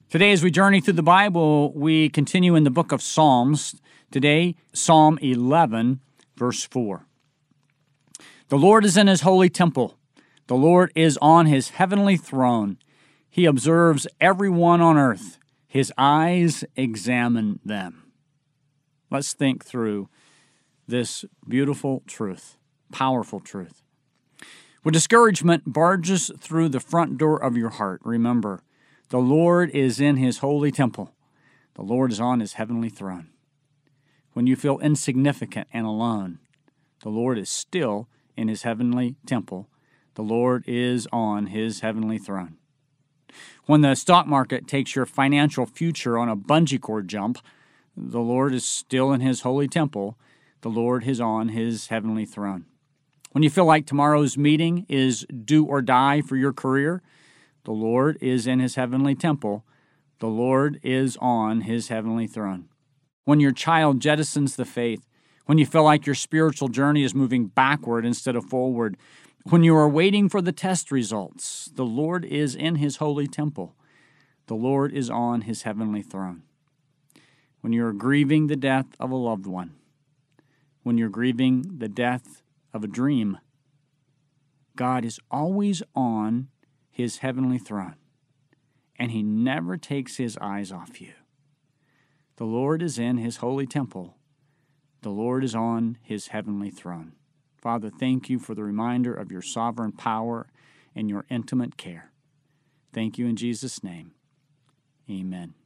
Today, as we journey through the Bible, we continue in the book of Psalms. Today, Psalm 11, verse 4. The Lord is in his holy temple. The Lord is on his heavenly throne. He observes everyone on earth. His eyes examine them. Let's think through this beautiful truth, powerful truth. When discouragement barges through the front door of your heart, remember, the Lord is in his holy temple. The Lord is on his heavenly throne. When you feel insignificant and alone, the Lord is still in his heavenly temple. The Lord is on his heavenly throne. When the stock market takes your financial future on a bungee cord jump, the Lord is still in his holy temple. The Lord is on his heavenly throne. When you feel like tomorrow's meeting is do or die for your career, the Lord is in his heavenly temple. The Lord is on his heavenly throne. When your child jettisons the faith, when you feel like your spiritual journey is moving backward instead of forward, when you are waiting for the test results, the Lord is in his holy temple. The Lord is on his heavenly throne. When you are grieving the death of a loved one, when you're grieving the death of a dream, God is always on his heavenly throne, and he never takes his eyes off you. The Lord is in his holy temple. The Lord is on his heavenly throne. Father, thank you for the reminder of your sovereign power and your intimate care. Thank you in Jesus' name. Amen.